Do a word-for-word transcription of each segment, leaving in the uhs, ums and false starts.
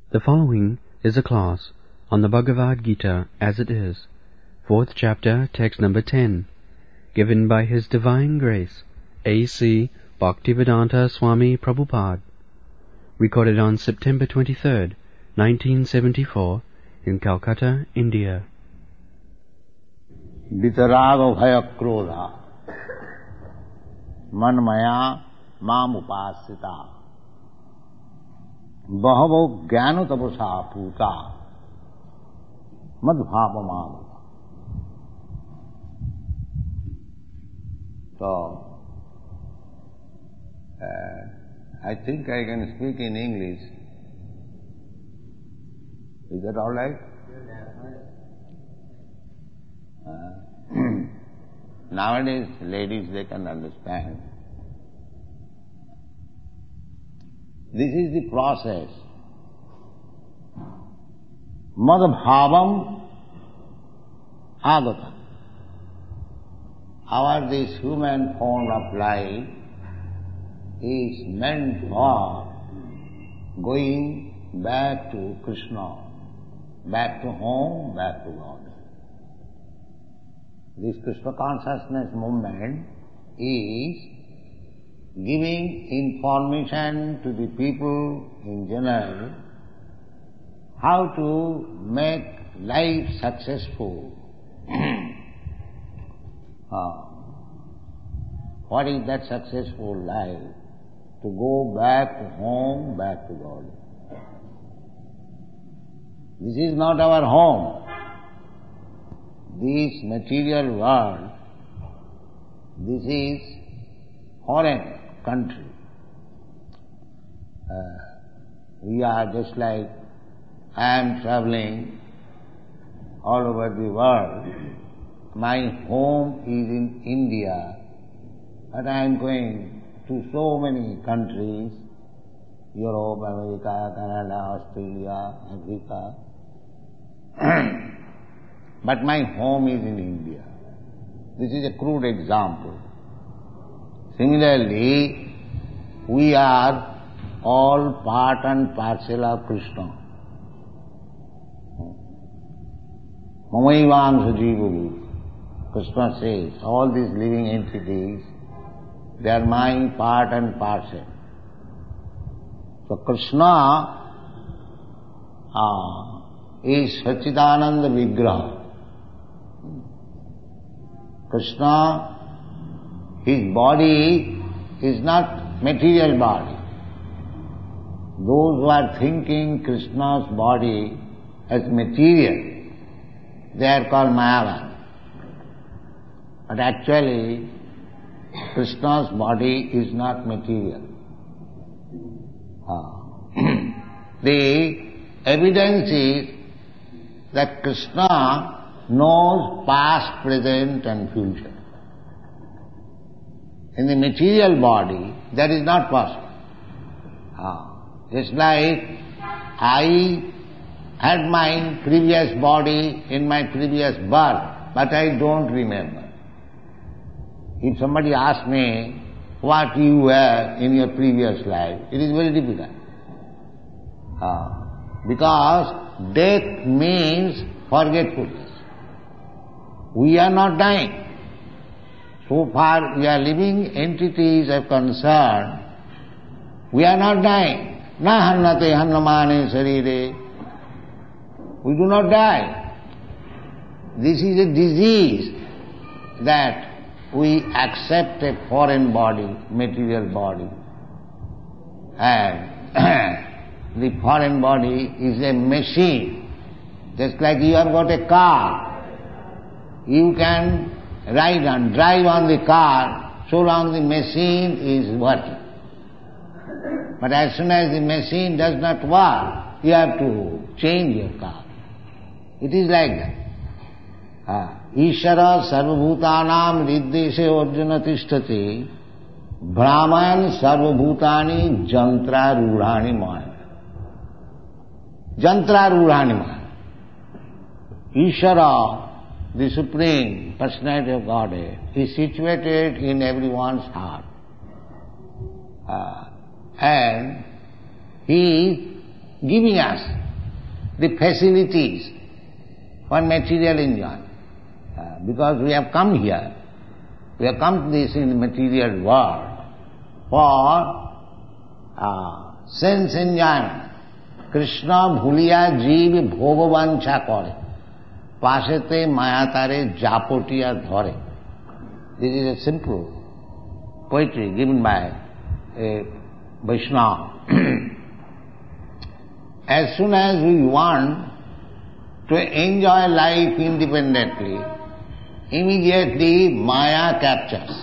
The following is a class on the Bhagavad Gita as it is, fourth chapter, text number ten, given by His Divine Grace, A C Bhaktivedanta Swami Prabhupada, recorded on September twenty-third, nineteen seventy-four, in Calcutta, India. Vitaraga bhaya krodha manmaya mam upasita bahavo jnana tapasa puta madbhava mam. So, uh, I think I can speak in English. Is that all right? Uh, nowadays, ladies, they can understand. This is the process. Madbhavam agata. Our this human form of life is meant for going back to Krishna, back to home, back to God. This Krishna consciousness movement is giving information to the people in general how to make life successful. uh, what is that successful life? To go back to home, back to God. This is not our home. This material world, this is foreign country. Uh, we are just like I am traveling all over the world. My home is in India, but I am going to so many countries, Europe, America, Canada, Australia, Africa. But my home is in India. This is a crude example. Similarly, we are all part and parcel of Krishna. Mamaivangsha jivavi. Krishna says, all these living entities, they are my part and parcel. So Krishna uh, is Satchidananda Vigraha. Krishna, his body is not material body. Those who are thinking Krishna's body as material, they are called Mayavan. But actually, Krishna's body is not material. Ah. The evidence is that Krishna knows past, present and future. In the material body, that is not possible. Ah. Just like I had my previous body in my previous birth, but I don't remember. If somebody asks me what you were in your previous life, it is very difficult. Ah. Because death means forgetfulness. We are not dying. So far we are living entities are concerned, we are not dying. Na hannate hannamane sarire. We do not die. This is a disease that we accept a foreign body, material body. And the foreign body is a machine. Just like you have got a car. You can ride and drive on the car so long the machine is working. But as soon as the machine does not work, you have to change your car. It is like that. Ah. Ishara sarvabhutanam riddeshe arjuna tishtati brahman sarvabhutani jantra rudhani maya. Jantra rudhani maya. Ishara, the Supreme Personality of Godhead, is situated in everyone's heart. Uh, and He is giving us the facilities for material enjoyment. Uh, because we have come here, we have come to this in the material world for uh, sense enjoyment. Krishna bhuliya jeev bhogovancha kore, pasete mayatare japotiya dhore. This is a simple poetry given by a Vaishnava. As soon as we want to enjoy life independently, immediately Maya captures.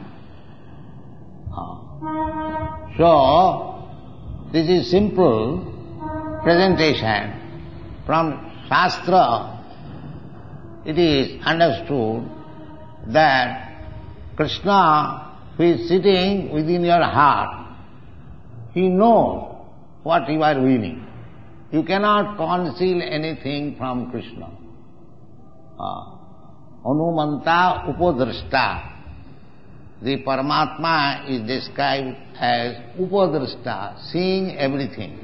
So, this is simple presentation. From Shastra, it is understood that Krishna, who is sitting within your heart, he knows what you are willing. You cannot conceal anything from Krishna. Uh, Anumanta upadrashta. The Paramatma is described as upadrashta, seeing everything.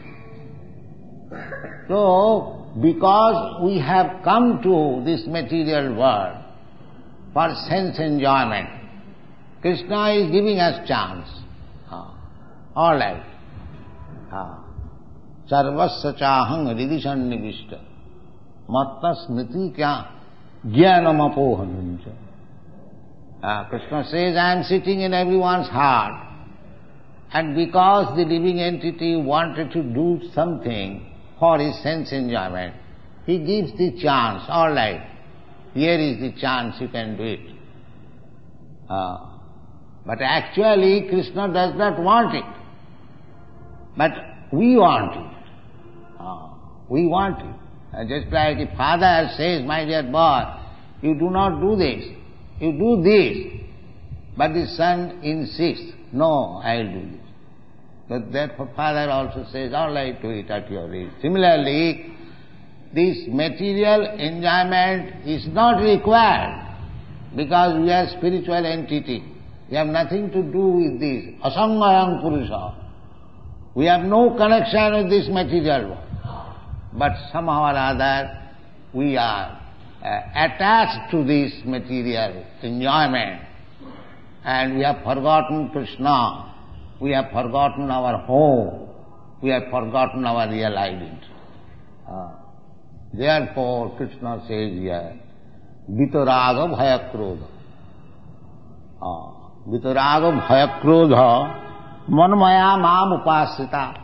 So, because we have come to this material world for sense enjoyment, Krishna is giving us chance. Uh, all right. Uh, Sarvasya chahang ridishan nivishta matta smriti kya jnanam apohanuncha. Uh, Krishna says, I am sitting in everyone's heart, and because the living entity wanted to do something for his sense enjoyment, he gives the chance. All right, here is the chance, you can do it. Uh, but actually Krishna does not want it. But we want it. Uh, we want it. Uh, just like a father says, my dear boy, you do not do this, you do this. But the son insists, no, I'll do this. But therefore father also says, all right, do it at your age. Similarly, this material enjoyment is not required because we are spiritual entity. We have nothing to do with this. Asangayam Purusha. We have no connection with this material world. But somehow or other we are uh, attached to this material enjoyment, and we have forgotten Krishna, we have forgotten our home, we have forgotten our real identity. Uh, therefore Krishna says here, Vitaraga bhayakrodha. Uh, Vitaraga bhayakrodha manmaya mam upasita.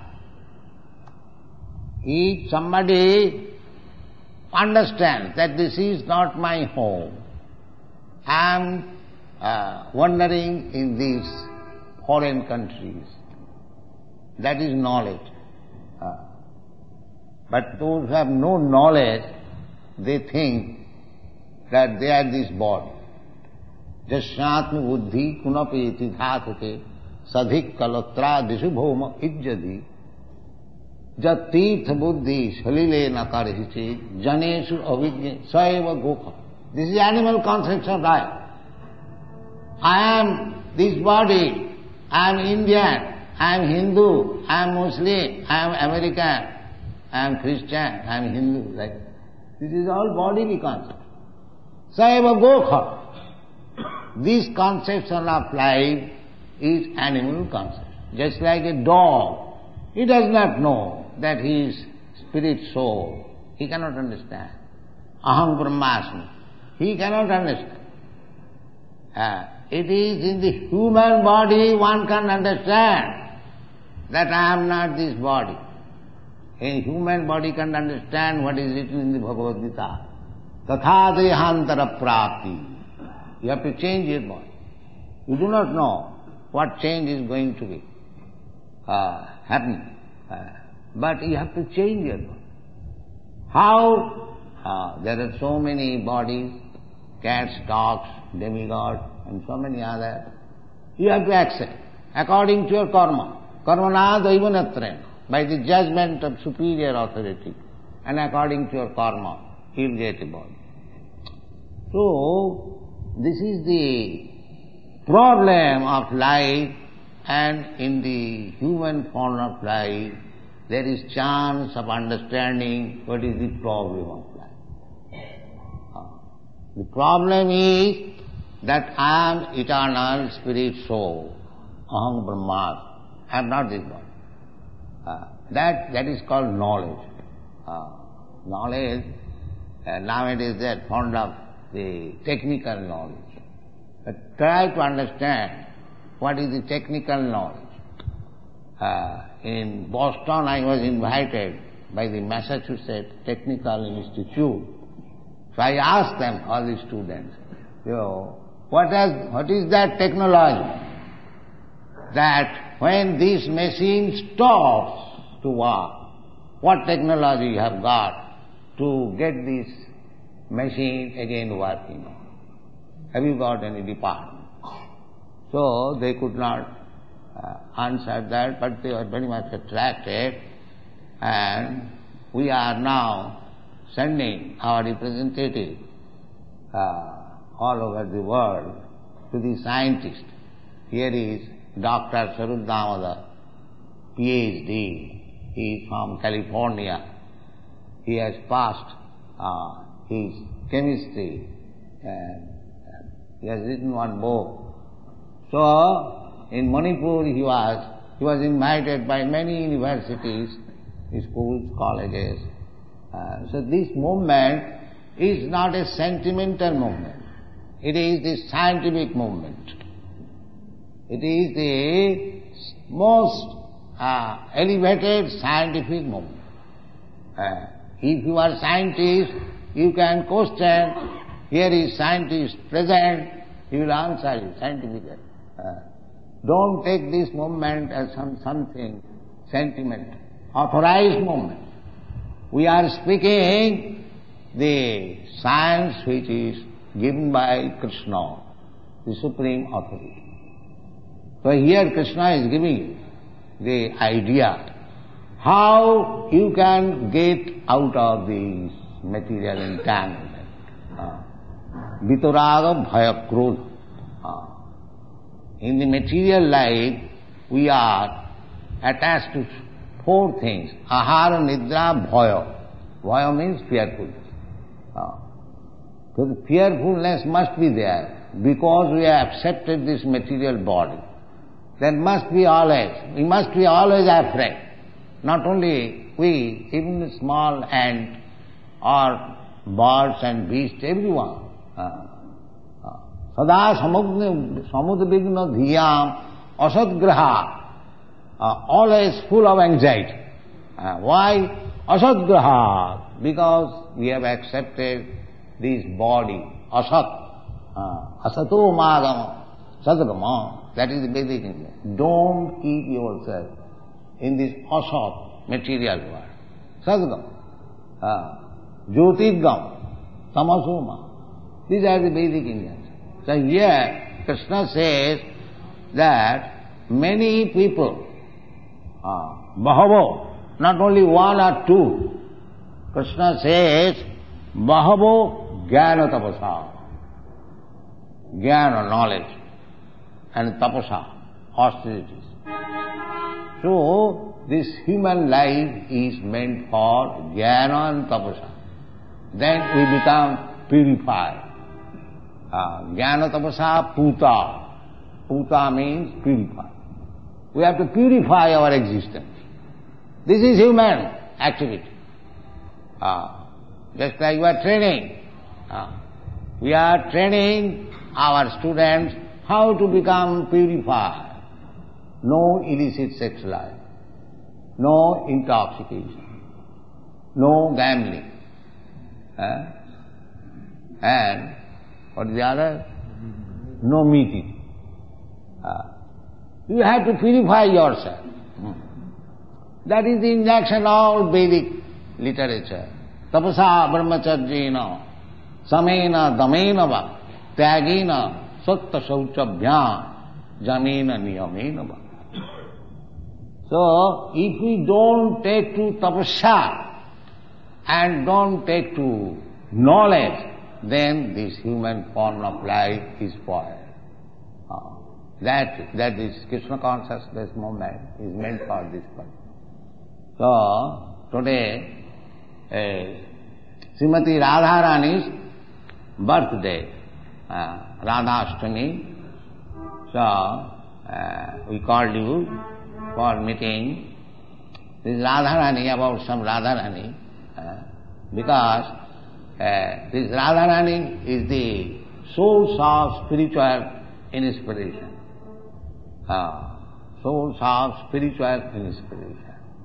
If somebody understands that this is not my home, I am uh, wandering in these foreign countries, that is knowledge. Uh, but those who have no knowledge, they think that they are this body. Jasyatma buddhi kunapeti dhātate sadhik kalatra dishu bhoma ijjadi jat tirtha buddhi salile nakarhichi janeshu avijña saeva gokha. This is animal conception of life. I am this body, I am Indian, I am Hindu, I am Muslim, I am American, I am Christian, I am Hindu. Like this is all bodily concept. Saeva gokha. This conception of life is animal concept. Just like a dog, he does not know that he is spirit soul. He cannot understand. Aham brahmasmi. He cannot understand. Uh, it is in the human body one can understand that I am not this body. A human body can understand what is written in the Bhagavad Gita. Tatha dehantara prapti. You have to change your body. You do not know what change is going to be uh, happening. Uh, but you have to change your body. How? Uh, there are so many bodies, cats, dogs, demigods, and so many others. You have to accept according to your karma. Karmana daivanatra, by the judgment of superior authority, and according to your karma, you will get a body. So, this is the problem of life, and in the human form of life, there is chance of understanding what is the problem of life. Uh, the problem is that I am eternal spirit soul, aham brahma, I am not this body. Uh, that, that is called knowledge. Uh, knowledge, uh, nowadays they are fond of the technical knowledge. But try to understand what is the technical knowledge. Uh, in Boston I was invited by the Massachusetts Technical Institute. So I asked them, all the students, you know, what, has, what is that technology that when this machine stops to work, what technology you have got to get this machine again working? Have you got any department? So they could not uh, answer that, but they were very much attracted, and we are now sending our representative uh, all over the world to the scientists. Here is Doctor Sarut Damodar, P H D. He is from California. He has passed uh, his chemistry and he has written one book. So, in Manipur he was, he was invited by many universities, schools, colleges. Uh, so this movement is not a sentimental movement. It is the scientific movement. It is the most uh, elevated scientific movement. Uh, if you are scientist, you can question. Here is scientist present, he will answer you scientifically. Uh, don't take this movement as some, something sentimental, authorized movement. We are speaking the science which is given by Krishna, the supreme authority. So here Krishna is giving the idea how you can get out of this material entanglement. Uh, Vitaraga bhaya krodha. Uh, in the material life, we are attached to four things. Ahara, nidra, bhaya. Bhaya means fearfulness. Uh, so the fearfulness must be there because we have accepted this material body. There must be always, we must be always afraid. Not only we, even the small ant or birds and beasts, everyone. Sada samudvigna dhiyam asadgraha, always full of anxiety. Uh, why asadgraha? Because we have accepted this body, asat, uh, asato magama, sadgama, that is the basic thing. Don't keep yourself in this asat material world. Sadgama, uh, jyotirgam, tamasoma. These are the basic Indians. So here Krishna says that many people, uh, bahavo, not only one or two, Krishna says, bahavo jnana tapasa, jnana, knowledge, and tapasa, austerities. So this human life is meant for jnana and tapasa. Then we become purified. Uh, Jnana tapasa puta. Puta means purify. We have to purify our existence. This is human activity. Uh, just like we are training. Uh, we are training our students how to become purified. No illicit sex life. No intoxication. No gambling. Uh, and what is the other? No meat eating. Uh, you have to purify yourself. Hmm. That is the injunction of all Vedic literature. Tapasa brahmacharjena samena damena va tyagena satta sauchabhyam jamena niyamena va. So, if we don't take to tapasya and don't take to knowledge, then this human form of life is spoiled. Uh, that, that is Krishna consciousness movement is meant for this purpose. So, today is Srimati Radharani's birthday, uh, Radhashtami. So, uh, we called you for meeting. This is Radharani, about some Radharani, uh, because uh, this Radharani is the source of spiritual inspiration. Uh, source of spiritual inspiration.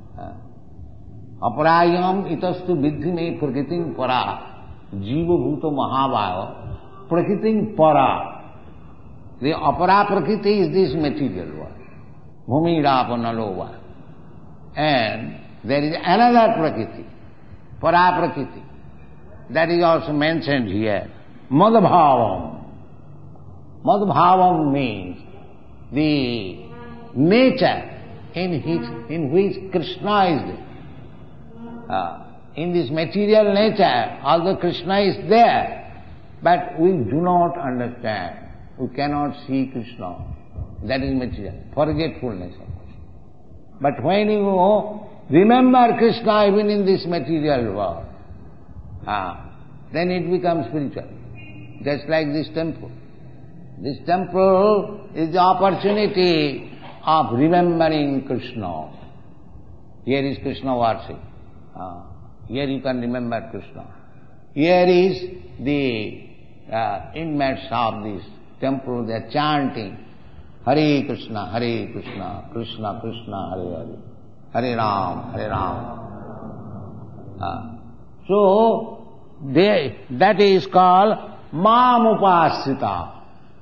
Aparayam itastu vidhime prakritim para jiva bhuta mahabhava prakritim para. The apara prakriti is this material world. Bhumira nalova. And there is another prakriti, para prakriti. That is also mentioned here. Madbhavam. Madbhavam means the nature in which, in which Krishna is there. Uh, in this material nature, although Krishna is there, but we do not understand. We cannot see Krishna. That is material, forgetfulness of Krishna. But when you remember Krishna even in this material world, uh, then it becomes spiritual. Just like this temple. This temple is the opportunity of remembering Krishna. Here is Krishna worship. Uh, here you can remember Krishna. Here is the uh, inmates of this temple, they are chanting Hare Krishna, Hare Krishna, Krishna Krishna, Hare Hare, Hare Ram, Hare Ram. Uh, so, they, that is called Mamupasita.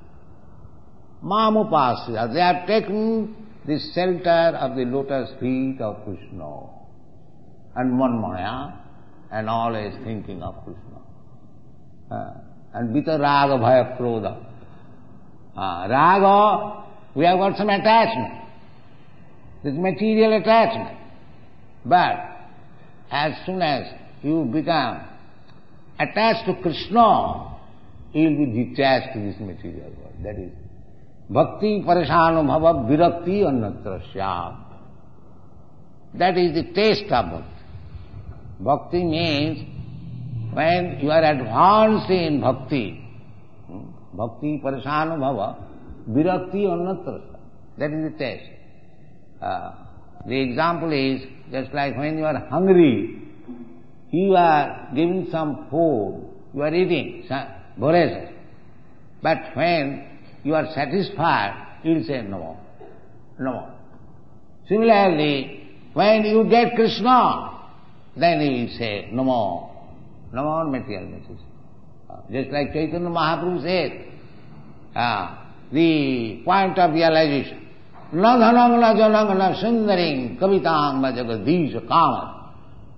Mamupasita. They have taken the shelter of the lotus feet of Krishna and Manmaya and always thinking of Krishna. Uh, and Vita Raga Bhaya Krodha. Uh, raga, we have got some attachment. This material attachment. But as soon as you become attached to Krishna, you will be detached to this material world. That is Bhakti Parashanubhava Virakti Annatra Syam. That is the taste of bhakti. Bhakti means when you are advanced in bhakti, Bhakti Parashanubhava Virakti Annatra Syam. That is the taste. Uh, the example is just like when you are hungry, you are giving some food, you are eating, voracious. But when you are satisfied, you will say no more, no more. Similarly, when you get Krishna, then you will say no more, no more material messages. Uh, just like Chaitanya Mahaprabhu said, uh, the point of realization, na dhanam na janam na sundaring kavitang ma jagadisha kama.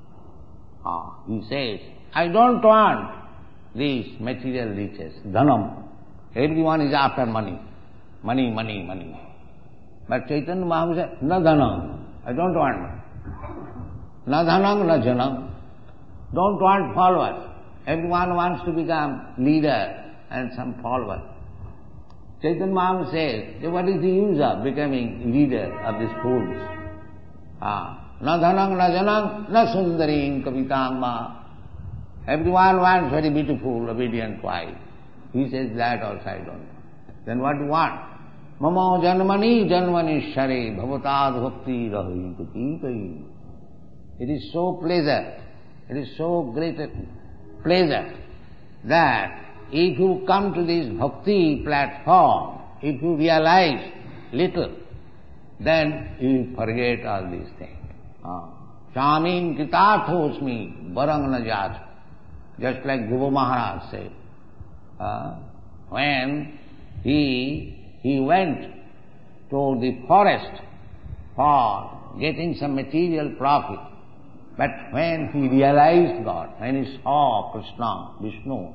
Ah, he says, I don't want these material riches, dhanam. Everyone is after money. Money, money, money. But Chaitanya Mahaprabhu said, na dhanam. I don't want money. Na dhanam, na janam. Don't want followers. Everyone wants to become leader and some followers. Chaitanya Mahaprabhu says, what is the use of becoming leader of these fools? Ah, na dhanam, na janam, na sundaring kavitang ma. Everyone wants very beautiful, obedient wife. He says that also I don't want. Then what do you want? Mama janmani janmani share bhavatad bhakti rahi. It is so pleasure, it is so great a pleasure that if you come to this bhakti platform, if you realize little, then you forget all these things. Shamin kitarthosmi barang na jat. Just like Dhruva Maharaj said. Uh, when he he went to the forest for getting some material profit, but when he realized God, when he saw Krishna, Vishnu,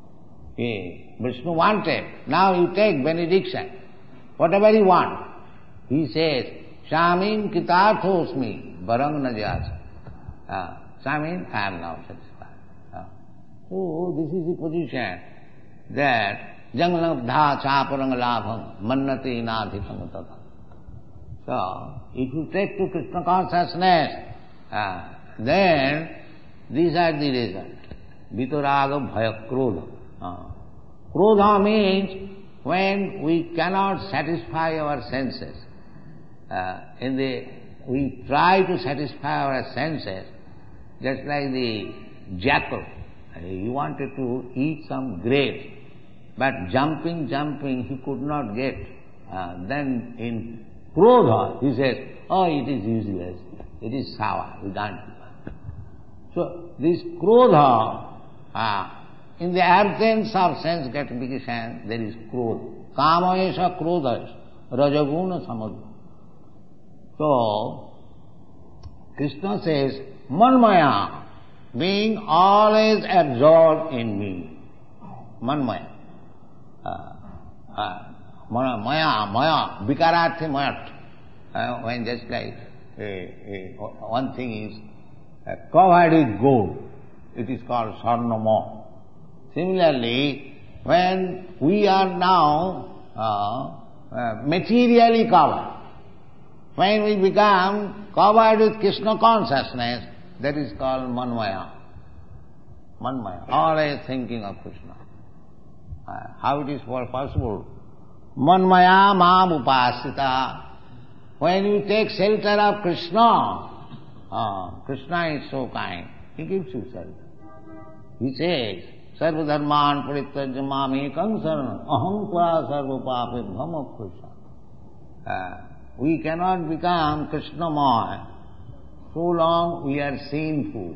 he, Vishnu wanted, now you take benediction, whatever you want. He says, Shamin kitarthosmi barang najat. Uh, Shamin, I am now satisfied. Uh, so this is the position that janglabdha chaparang labham mannati nadhikam tata. So, if you take to Krishna consciousness, Uh, then these are the result. Vitaraga bhaya krodha. Uh, krodha means when we cannot satisfy our senses. Uh, in the we try to satisfy our senses, just like the jackal. He wanted to eat some grapes, but jumping, jumping, he could not get. Uh, then in krodha, he says, oh, it is useless, it is sour, we can't do it. So this krodha, uh, in the absence of sense gratification, there is krodha. Kama esha krodha, rajaguna samadha. So, Krishna says, manmaya, being always absorbed in me. Manmaya. Uh, uh, maya, maya, vikararthi mayat. Uh, when just like uh, uh, one thing is uh, covered with gold, it is called sarnama. Similarly, when we are now uh, uh, materially covered, when we become covered with Krishna consciousness, that is called manmaya. Manmaya, always thinking of Krishna. Uh, how it is possible? Manmaya mam upasita. When you take shelter of Krishna, uh, Krishna is so kind, he gives you shelter. He says, sarva dharman parityajya mamekam saranam aham tva sarva papebham akrishna. We cannot become Krishnamaya so long we are sinful.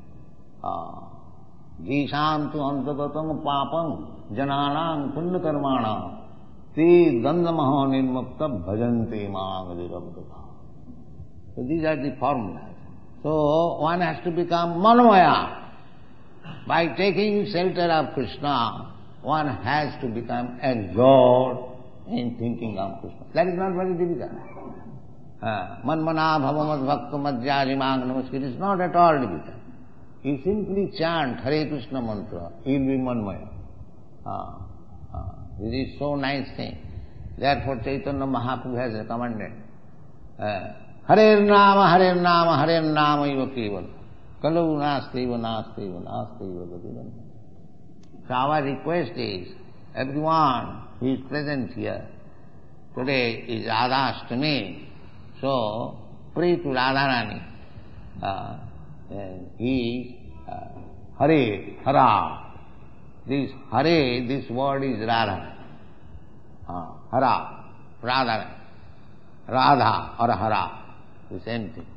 Jisham tu antagatam papam jananam punya karmanam te dandamaha nirmukta bhajante mangadirabdata. So these are the formulas. So one has to become manmaya. By taking shelter of Krishna, one has to become absorbed in thinking of Krishna. That is not very difficult. Manmana bhavamad bhakta madhyajimang namaskar. It is not at all difficult. You simply chant Hare Krishna mantra, you will be manmaya. Ah, ah. This is so nice thing. Therefore Chaitanya Mahaprabhu has recommended uh, Hare Nama, Hare Nama, Hare Nama iva kevala. Kalau nasteva, nasteva, nasteva gativan. So our request is, everyone who is present here, today is Radha Ashtami, so pray to Radharani. Uh, he is uh, Hare, Hara. This Hare, this word is Radha. Uh, Hara, Radha. Radha or Hara, the same thing.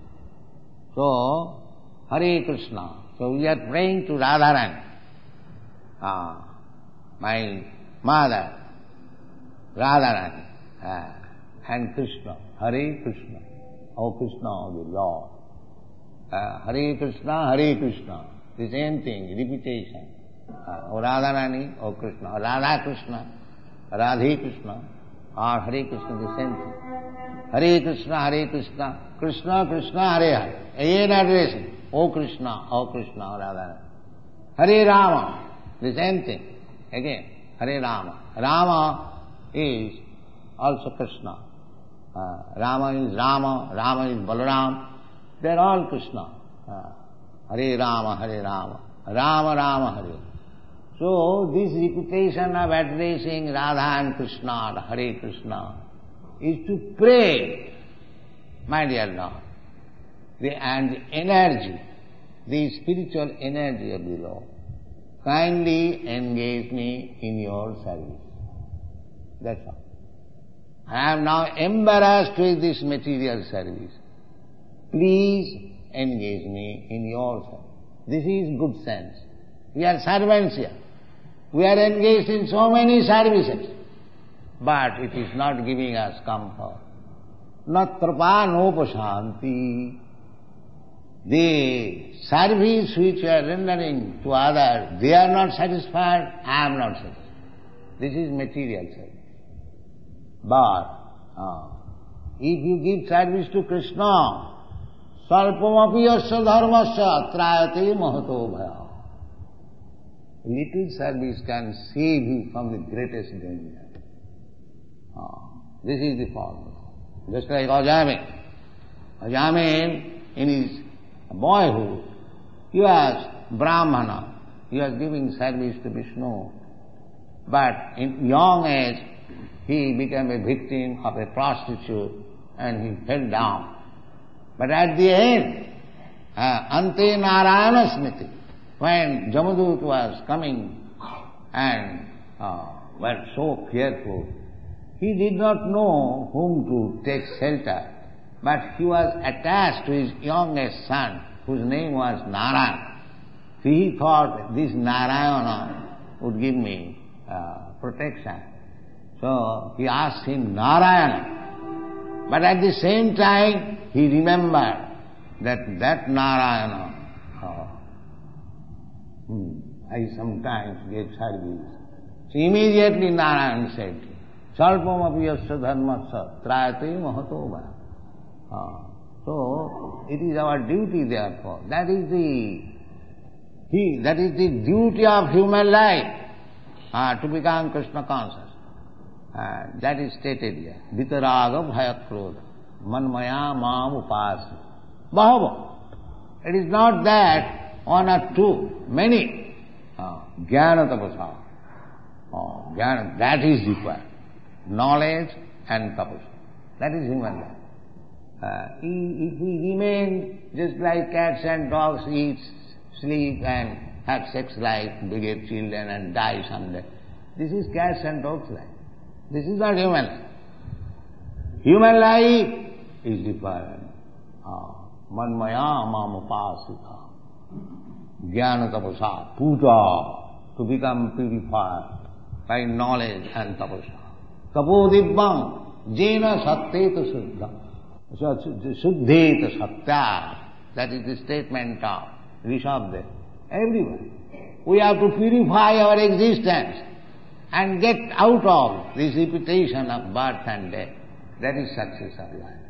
So, Hare Krishna. So we are praying to Radharani. Uh, my mother, Radharani, uh, and Krishna, Hare Krishna, O Krishna, O the Lord. Uh, Hare Krishna, Hare Krishna, the same thing, repetition. Uh, o Radharani, O Krishna, or Radha Krishna, Radhe Krishna, or Hare Krishna, the same thing. Hare Krishna, Hare Krishna, Krishna, Krishna, Hare Hare. Again addressing, O Krishna, O Krishna, O Radharani. Hare Rama, the same thing. Again, Hare Rama. Rama is also Krishna. Uh, Rama is Rama, Rama is Balaram. They are all Krishna. Uh, Hare Rama, Hare Rama, Rama Rama, Hare. So this repetition of addressing Radha and Krishna, Hare Krishna, is to pray, my dear Lord. The, and the energy, the spiritual energy of the Lord, kindly engage me in your service. That's all. I am now embarrassed with this material service. Please engage me in your service. This is good sense. We are servants here. We are engaged in so many services, but it is not giving us comfort. Natrapa nopashanti. The service which we are rendering to others, they are not satisfied, I am not satisfied. This is material service. But uh, if you give service to Krishna, salpamapi yasya dharmasya atrayate mahato bhaya. Little service can save you from the greatest danger. Uh, this is the formula. Just like Ajamin. Ajamin, in his boyhood, he was Brahmana, he was giving service to Vishnu. But in young age, he became a victim of a prostitute and he fell down. But at the end, uh, Ante Narayana Smriti, when Jamadut was coming and uh, were so fearful, he did not know whom to take shelter, but he was attached to his youngest son, whose name was Narayana. So he thought this Narayana would give me uh, protection. So he asked him Narayana. But at the same time, he remembered that that Narayana, uh, hmm, I sometimes get service. So immediately Narayana said, Salpam api yasya dharmasya trayate mahato va. Uh, so it is our duty therefore. That is the he that is the duty of human life, uh, to become Krishna conscious. Uh, that is stated here. Vitaraga bhayakrodha manmaya mam upasi. Bahava. It is not that one or two, many. Jnana tapasa. Uh, jnana, that is required. Knowledge and tapasa. That is human life. Uh, if we remain just like cats and dogs, eat, sleep and have sex life, beget children and die someday, this is cats and dogs life. This is not human life. Human life is different. Manmaya mamupasita. Jnana tapasa. Puja. To become purified by knowledge and tapasa. Tapodibbam. Jena satteta suddha. Suddheta satya. That is the statement of Rishabdev. Everywhere. We have to purify our existence and get out of this repetition of birth and death. That is success of life.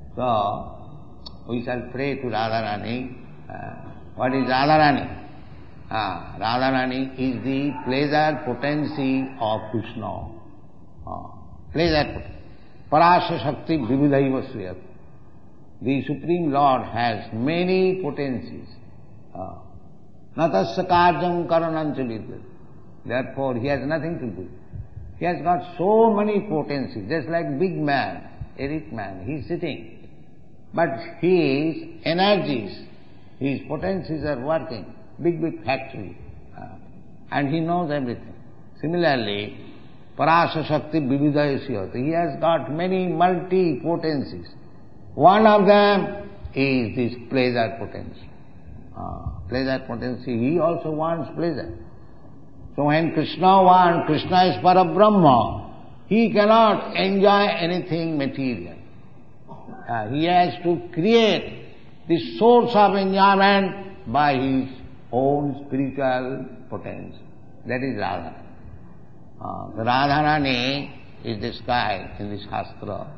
So, we shall pray to Radharani. Uh, what is Radharani? Uh, Radharani is the pleasure potency of Krishna. Uh, pleasure potency. Parasya Shakti Vividhaiva Sriyat. The Supreme Lord has many potencies. Uh, Natasya Karjam Karananchalit. Therefore, he has nothing to do. He has got so many potencies, just like big man, a rich man, he is sitting. But his energies, his potencies are working, big, big factory. Uh, and he knows everything. Similarly, Parasya Shakti Vividhaya. He has got many multi-potencies. One of them is this pleasure potency. Uh, pleasure potency, he also wants pleasure. So when Krishna wants, Krishna is Parabrahma, he cannot enjoy anything material. Uh, he has to create the source of enjoyment by his own spiritual potential. That is Radha. Uh, the Radharani is described in the Shastra.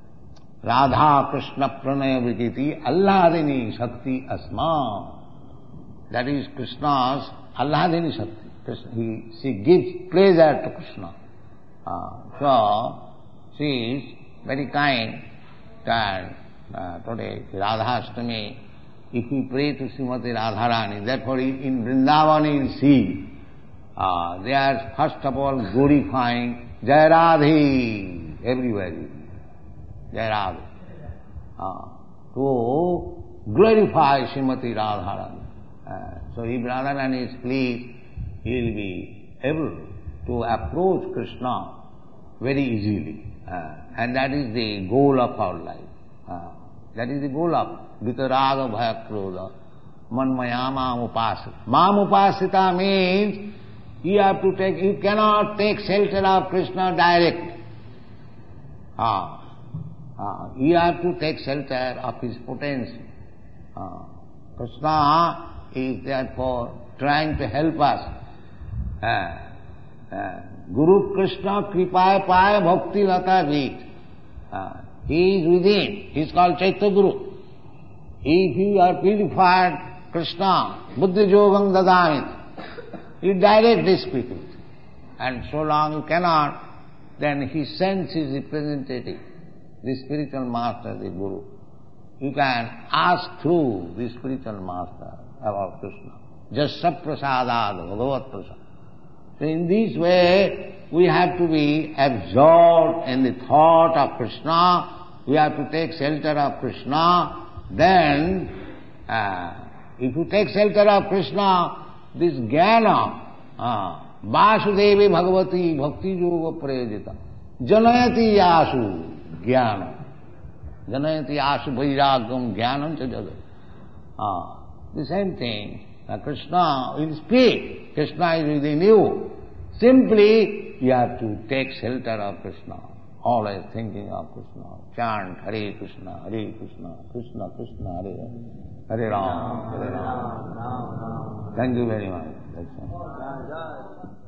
Radha Krishna Pranaya Vikiti Alladini Shakti Asma. That is Krishna's Alladini Shakti. He, she gives pleasure to Krishna. Uh, so, she is very kind that uh, today, Radhashtami, if we pray to Srimati Radharani, therefore in Vrindavan you see, uh, they are first of all glorifying Jai Radhe everywhere. Jai Radhe. Uh, to glorify Srimati Radharani. Uh, so if Radharani is pleased, he will be able to approach Krishna very easily. Uh, and that is the goal of our life. Uh, that is the goal of Vitaraga Bhayakrodha Manmaya Mam Upasita. Mam Upasita means you have to take, you cannot take shelter of Krishna directly. Uh, uh, you have to take shelter of his potency. Uh, Krishna is therefore trying to help us. Uh, uh, Guru Krishna Kripaya Paya Bhakti Lata Veet. Uh, he is within. He is called Chaitya Guru. If you are purified Krishna, Buddhi Yogam Dadamit, you directly speak with. And so long you cannot, then he sends his representative, the spiritual master, the Guru. you can ask through the spiritual master about Krishna. Jasya prasadad bhagavat prasad. So in this way, we have to be absorbed in the thought of Krishna. We have to take shelter of Krishna. Then, uh, if you take shelter of Krishna, this jnana, uh, Vasudevi Bhagavati Bhakti Yoga Prayajita, Janayati Yasu Jnana, Janayati Yasu Vairagam Jnanam Cha Jagat. Ah, the same thing. Now Krishna will speak. Krishna is within you. Simply, you have to take shelter of Krishna. Always thinking of Krishna. Chant Hare Krishna, Hare Krishna, Krishna Krishna, Hare Hare, Hare Ram, Hare Ram. Thank you very much. That's all.